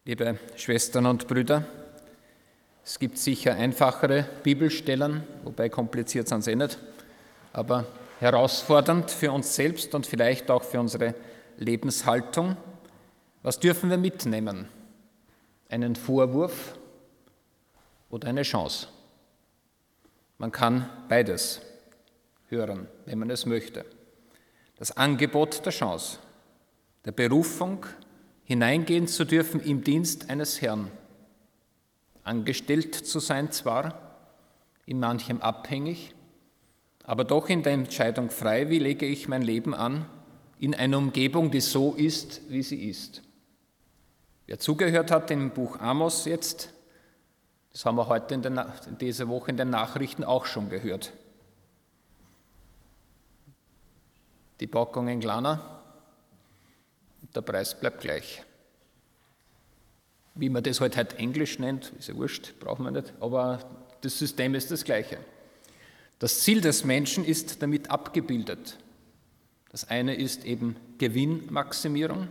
Liebe Schwestern und Brüder, es gibt sicher einfachere Bibelstellen, wobei kompliziert sind sie nicht, aber herausfordernd für uns selbst und vielleicht auch für unsere Lebenshaltung. Was dürfen wir mitnehmen? Einen Vorwurf oder eine Chance? Man kann beides hören, wenn man es möchte. Das Angebot der Chance, der Berufung, hineingehen zu dürfen im Dienst eines Herrn, angestellt zu sein zwar, in manchem abhängig, aber doch in der Entscheidung frei, wie lege ich mein Leben an, in einer Umgebung, die so ist, wie sie ist. Wer zugehört hat im Buch Amos jetzt, das haben wir heute diese Woche in den Nachrichten auch schon gehört. Die Packungen kleiner, der Preis bleibt gleich. Wie man das halt heute Englisch nennt, ist ja wurscht, brauchen wir nicht, aber das System ist das gleiche. Das Ziel des Menschen ist damit abgebildet. Das eine ist eben Gewinnmaximierung,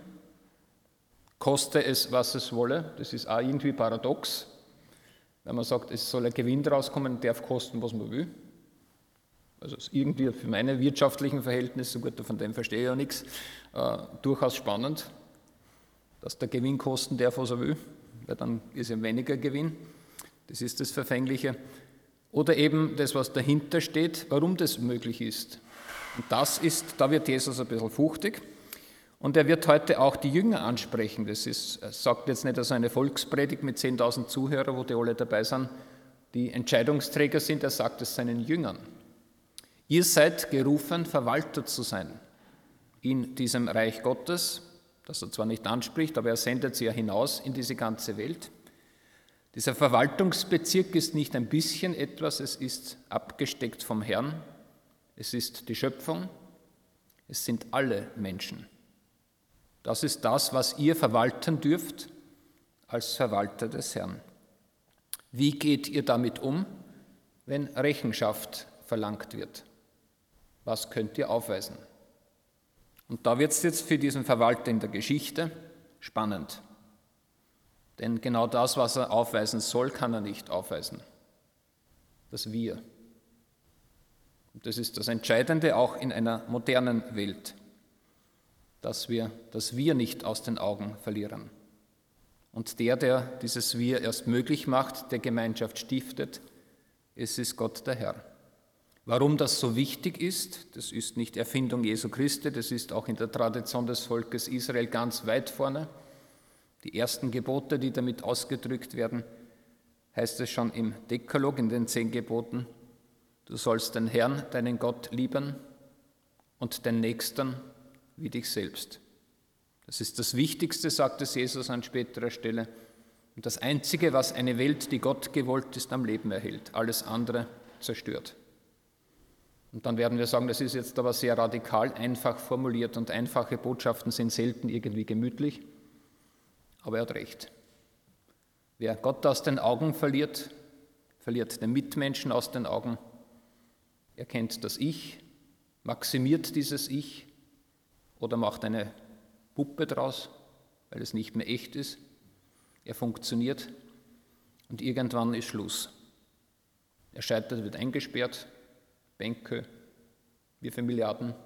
koste es, was es wolle. Das ist auch irgendwie paradox, wenn man sagt, es soll ein Gewinn daraus kommen, darf kosten, was man will. Also ist irgendwie für meine wirtschaftlichen Verhältnisse, gut, von dem verstehe ich ja nichts, durchaus spannend, dass der Gewinn kosten darf, was er will, weil dann ist ja weniger Gewinn. Das ist das Verfängliche. Oder eben das, was dahinter steht, warum das möglich ist. Und da wird Jesus ein bisschen fuchtig. Und er wird heute auch die Jünger ansprechen. Sagt jetzt nicht also eine Volkspredigt mit 10.000 Zuhörern, wo die alle dabei sind, die Entscheidungsträger sind. Er sagt es seinen Jüngern. Ihr seid gerufen, Verwalter zu sein in diesem Reich Gottes, das er zwar nicht anspricht, aber er sendet sie ja hinaus in diese ganze Welt. Dieser Verwaltungsbezirk ist nicht ein bisschen etwas, es ist abgesteckt vom Herrn, es ist die Schöpfung, es sind alle Menschen. Das ist das, was ihr verwalten dürft als Verwalter des Herrn. Wie geht ihr damit um, wenn Rechenschaft verlangt wird? Was könnt ihr aufweisen? Und da wird es jetzt für diesen Verwalter in der Geschichte spannend. Denn genau das, was er aufweisen soll, kann er nicht aufweisen. Das Wir. Und das ist das Entscheidende auch in einer modernen Welt, dass wir das Wir nicht aus den Augen verlieren. Und der dieses Wir erst möglich macht, der Gemeinschaft stiftet, es ist Gott der Herr. Warum das so wichtig ist, das ist nicht Erfindung Jesu Christi, das ist auch in der Tradition des Volkes Israel ganz weit vorne. Die ersten Gebote, die damit ausgedrückt werden, heißt es schon im Dekalog, in den 10 Geboten, du sollst den Herrn, deinen Gott, lieben und den Nächsten wie dich selbst. Das ist das Wichtigste, sagt es Jesus an späterer Stelle. Und das Einzige, was eine Welt, die Gott gewollt ist, am Leben erhält. Alles andere zerstört. Und dann werden wir sagen, das ist jetzt aber sehr radikal, einfach formuliert und einfache Botschaften sind selten irgendwie gemütlich. Aber er hat recht. Wer Gott aus den Augen verliert, verliert den Mitmenschen aus den Augen, erkennt das Ich, maximiert dieses Ich oder macht eine Puppe draus, weil es nicht mehr echt ist. Er funktioniert und irgendwann ist Schluss. Er scheitert, wird eingesperrt, Benke, wie viele Milliarden,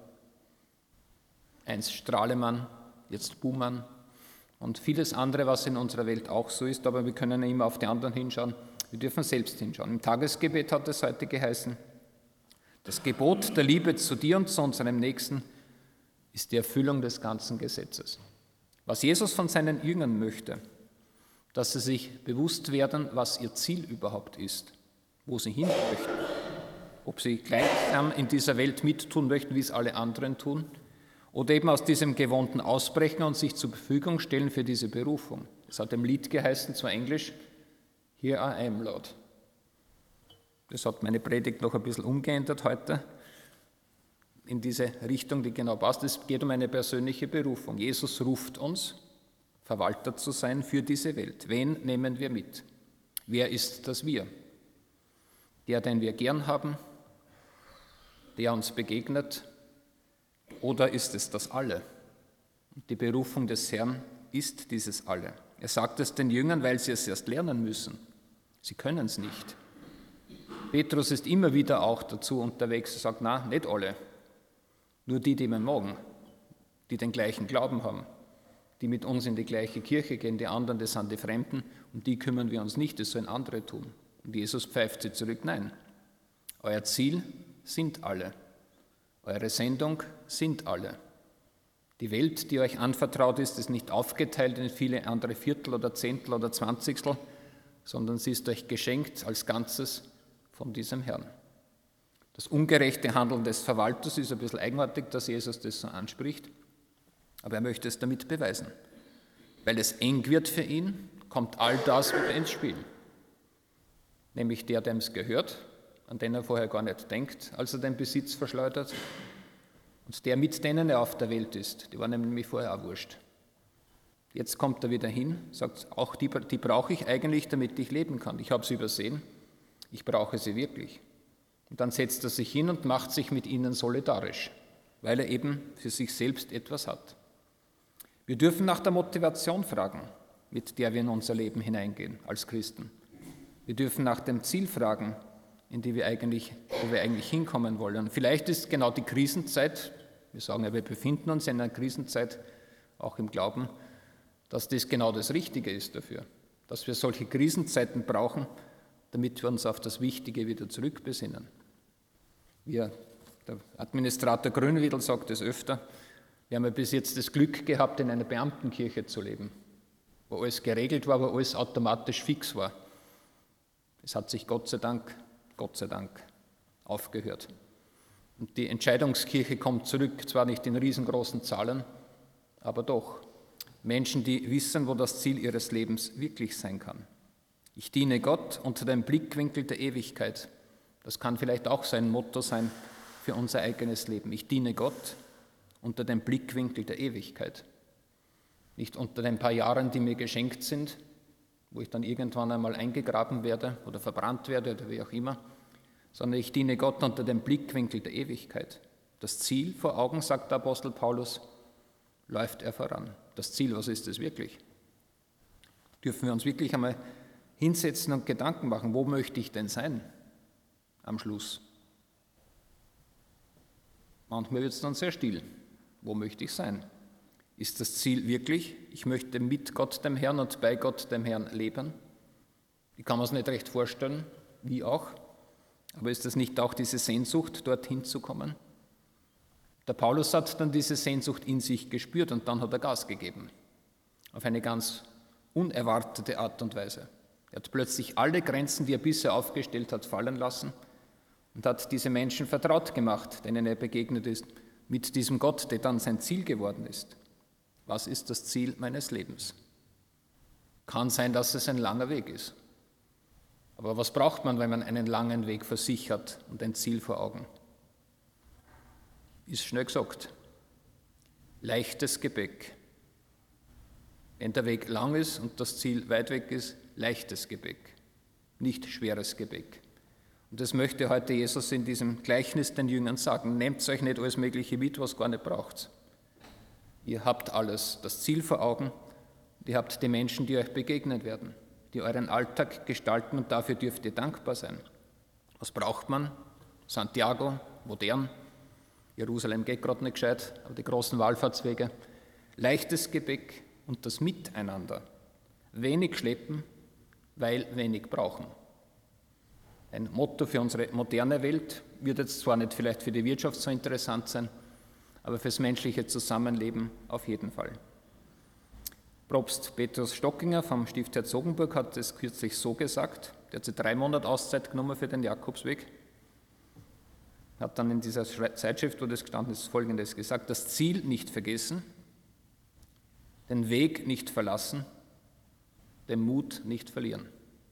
einst Strahlemann, jetzt Buhmann und vieles andere, was in unserer Welt auch so ist, aber wir können nicht immer auf die anderen hinschauen, wir dürfen selbst hinschauen. Im Tagesgebet hat es heute geheißen, das Gebot der Liebe zu dir und zu unserem Nächsten ist die Erfüllung des ganzen Gesetzes. Was Jesus von seinen Jüngern möchte, dass sie sich bewusst werden, was ihr Ziel überhaupt ist, wo sie hin möchten. Ob sie gleichsam in dieser Welt mittun möchten, wie es alle anderen tun, oder eben aus diesem Gewohnten ausbrechen und sich zur Verfügung stellen für diese Berufung. Das hat im Lied geheißen, zwar Englisch, Here I am, Lord. Das hat meine Predigt noch ein bisschen umgeändert heute, in diese Richtung, die genau passt. Es geht um eine persönliche Berufung. Jesus ruft uns, Verwalter zu sein für diese Welt. Wen nehmen wir mit? Wer ist das Wir? Der, den wir gern haben, der uns begegnet, oder ist es das Alle? Und die Berufung des Herrn ist dieses Alle. Er sagt es den Jüngern, weil sie es erst lernen müssen. Sie können es nicht. Petrus ist immer wieder auch dazu unterwegs und sagt, na, nicht alle. Nur die wir mögen, die den gleichen Glauben haben, die mit uns in die gleiche Kirche gehen, die anderen, das sind die Fremden, um die kümmern wir uns nicht, das sollen andere tun. Und Jesus pfeift sie zurück, nein. Euer Ziel sind alle. Eure Sendung sind alle. Die Welt, die euch anvertraut ist nicht aufgeteilt in viele andere Viertel oder Zehntel oder Zwanzigstel, sondern sie ist euch geschenkt als Ganzes von diesem Herrn. Das ungerechte Handeln des Verwalters ist ein bisschen eigenartig, dass Jesus das so anspricht, aber er möchte es damit beweisen. Weil es eng wird für ihn, kommt all das wieder ins Spiel. Nämlich der, dem es gehört, an den er vorher gar nicht denkt, als er den Besitz verschleudert, und der, mit denen er auf der Welt ist, die waren nämlich vorher auch wurscht. Jetzt kommt er wieder hin, sagt, auch die brauche ich eigentlich, damit ich leben kann. Ich habe sie übersehen, ich brauche sie wirklich. Und dann setzt er sich hin und macht sich mit ihnen solidarisch, weil er eben für sich selbst etwas hat. Wir dürfen nach der Motivation fragen, mit der wir in unser Leben hineingehen als Christen. Wir dürfen nach dem Ziel fragen, wo wir eigentlich hinkommen wollen. Und vielleicht ist genau die Krisenzeit, wir sagen ja, wir befinden uns in einer Krisenzeit, auch im Glauben, dass das genau das Richtige ist dafür. Dass wir solche Krisenzeiten brauchen, damit wir uns auf das Wichtige wieder zurückbesinnen. Der Administrator Grünwiedel sagt es öfter, wir haben ja bis jetzt das Glück gehabt, in einer Beamtenkirche zu leben, wo alles geregelt war, wo alles automatisch fix war. Es hat sich Gott sei Dank aufgehört. Und die Entscheidungskirche kommt zurück, zwar nicht in riesengroßen Zahlen, aber doch. Menschen, die wissen, wo das Ziel ihres Lebens wirklich sein kann. Ich diene Gott unter dem Blickwinkel der Ewigkeit. Das kann vielleicht auch so ein Motto sein für unser eigenes Leben. Ich diene Gott unter dem Blickwinkel der Ewigkeit. Nicht unter den paar Jahren, die mir geschenkt sind, wo ich dann irgendwann einmal eingegraben werde oder verbrannt werde oder wie auch immer, sondern ich diene Gott unter dem Blickwinkel der Ewigkeit. Das Ziel vor Augen, sagt der Apostel Paulus, läuft er voran. Das Ziel, was ist es wirklich? Dürfen wir uns wirklich einmal hinsetzen und Gedanken machen, wo möchte ich denn sein am Schluss? Manchmal wird es dann sehr still. Wo möchte ich sein? Ist das Ziel wirklich, ich möchte mit Gott dem Herrn und bei Gott dem Herrn leben? Ich kann mir es nicht recht vorstellen, wie auch. Aber ist das nicht auch diese Sehnsucht, dorthin zu kommen? Der Paulus hat dann diese Sehnsucht in sich gespürt und dann hat er Gas gegeben. Auf eine ganz unerwartete Art und Weise. Er hat plötzlich alle Grenzen, die er bisher aufgestellt hat, fallen lassen und hat diese Menschen vertraut gemacht, denen er begegnet ist, mit diesem Gott, der dann sein Ziel geworden ist. Was ist das Ziel meines Lebens? Kann sein, dass es ein langer Weg ist. Aber was braucht man, wenn man einen langen Weg vor sich hat und ein Ziel vor Augen? Ist schnell gesagt. Leichtes Gepäck. Wenn der Weg lang ist und das Ziel weit weg ist, leichtes Gepäck, nicht schweres Gepäck. Und das möchte heute Jesus in diesem Gleichnis den Jüngern sagen. Nehmt euch nicht alles Mögliche mit, was gar nicht braucht. Ihr habt alles, das Ziel vor Augen, und ihr habt die Menschen, die euch begegnen werden, die euren Alltag gestalten, und dafür dürft ihr dankbar sein. Was braucht man? Santiago, modern, Jerusalem geht gerade nicht gescheit, aber die großen Wallfahrtswege, leichtes Gepäck und das Miteinander. Wenig schleppen, weil wenig brauchen. Ein Motto für unsere moderne Welt wird jetzt zwar nicht vielleicht für die Wirtschaft so interessant sein, aber fürs menschliche Zusammenleben auf jeden Fall. Propst Petrus Stockinger vom Stift Herzogenburg hat es kürzlich so gesagt, der hat sich 3 Monate Auszeit genommen für den Jakobsweg, hat dann in dieser Zeitschrift, wo das gestanden ist, Folgendes gesagt: Das Ziel nicht vergessen, den Weg nicht verlassen, den Mut nicht verlieren.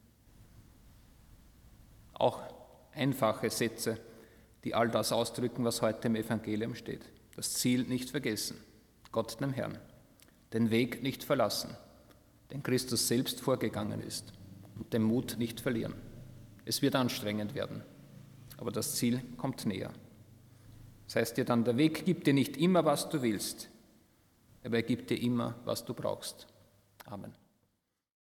Auch einfache Sätze, die all das ausdrücken, was heute im Evangelium steht. Das Ziel nicht vergessen, Gott dem Herrn. Den Weg nicht verlassen, den Christus selbst vorgegangen ist. Und den Mut nicht verlieren. Es wird anstrengend werden, aber das Ziel kommt näher. Das heißt dir dann, der Weg gibt dir nicht immer, was du willst. aber er gibt dir immer, was du brauchst. Amen.